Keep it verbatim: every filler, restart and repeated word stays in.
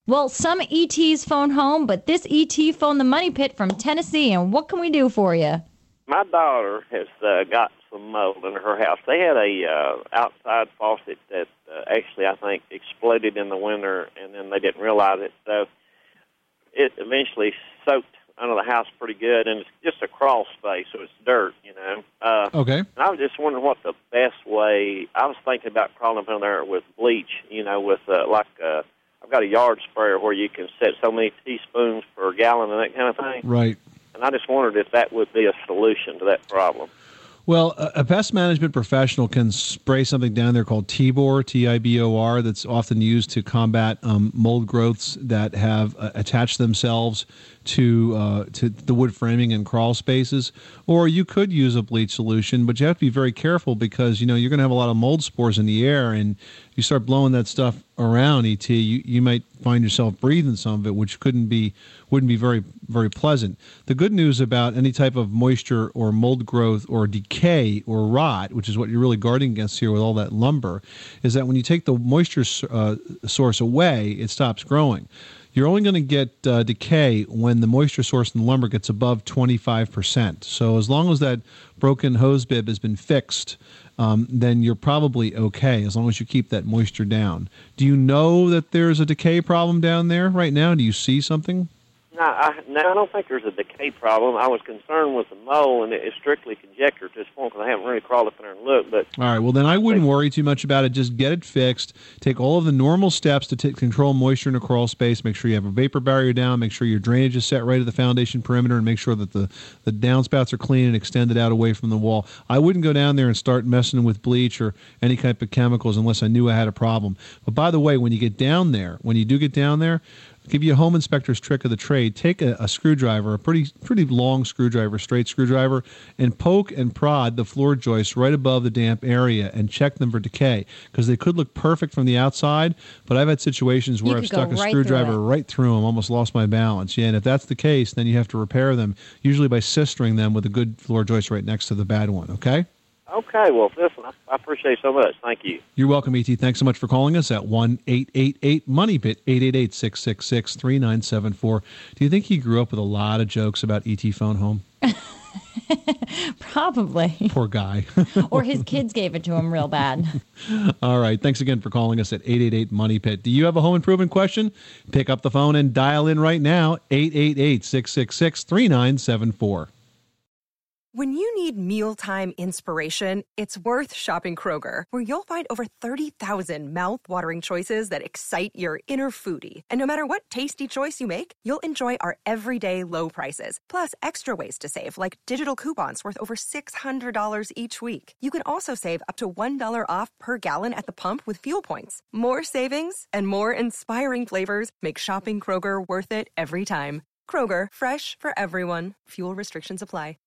Well, some E Ts phone home, but this E T phoned the Money Pit from Tennessee, and what can we do for you? My daughter has uh, got some mold in her house. They had a uh, outside faucet that uh, actually, I think, exploded in the winter, and then they didn't realize it. So it eventually soaked under the house pretty good, and it's just a crawl space, so it's dirt, you know. Uh, okay. And I was just wondering what the best way. I was thinking about crawling up in there with bleach, you know, with uh, like uh, I've got a yard sprayer where you can set so many teaspoons per gallon and that kind of thing. Right. And I just wondered if that would be a solution to that problem. Well, a pest management professional can spray something down there called Tibor, T I B O R, that's often used to combat um, mold growths that have uh, attached themselves to uh, to the wood framing and crawl spaces. Or you could use a bleach solution, but you have to be very careful because, you know, you're going to have a lot of mold spores in the air, and you start blowing that stuff around, E T, you, you might find yourself breathing some of it, which couldn't be wouldn't be very very pleasant. The good news about any type of moisture or mold growth or decay or rot, which is what you're really guarding against here with all that lumber, is that when you take the moisture uh, source away, it stops growing. You're only going to get uh, decay when the moisture source in the lumber gets above twenty-five percent. So as long as that broken hose bib has been fixed, um, then you're probably okay, as long as you keep that moisture down. Do you know that there's a decay problem down there right now? Do you see something? No, I, no, I don't think there's a decay problem. I was concerned with the mold, and it is strictly conjecture at this point because I haven't really crawled up in there and looked. But all right, well, then I wouldn't worry too much about it. Just get it fixed. Take all of the normal steps to t- control moisture in a crawl space. Make sure you have a vapor barrier down. Make sure your drainage is set right at the foundation perimeter, and make sure that the, the downspouts are clean and extended out away from the wall. I wouldn't go down there and start messing with bleach or any type of chemicals unless I knew I had a problem. But by the way, when you get down there, when you do get down there, I'll give you a home inspector's trick of the trade. Take a, a screwdriver, a pretty pretty long screwdriver, straight screwdriver, and poke and prod the floor joists right above the damp area and check them for decay, because they could look perfect from the outside, but I've had situations where You I've could stuck go a right screwdriver through it. right through them, almost lost my balance. Yeah, and if that's the case, then you have to repair them, usually by sistering them with a good floor joist right next to the bad one, okay? okay, well, listen, I, I appreciate it so much. Thank you. You're welcome, E T. Thanks so much for calling us at one eight eight eight money pit, eight eight eight, six six six, three nine seven four. Do you think he grew up with a lot of jokes about E T phone home? Probably. Poor guy. Or his kids gave it to him real bad. All right. Thanks again for calling us at eight eight eight money pit. Do you have a home improvement question? Pick up the phone and dial in right now, eight eight eight, six six six, three nine seven four. When you need mealtime inspiration, it's worth shopping Kroger, where you'll find over thirty thousand mouth-watering choices that excite your inner foodie. And no matter what tasty choice you make, you'll enjoy our everyday low prices, plus extra ways to save, like digital coupons worth over six hundred dollars each week. You can also save up to one dollar off per gallon at the pump with fuel points. More savings and more inspiring flavors make shopping Kroger worth it every time. Kroger, fresh for everyone. Fuel restrictions apply.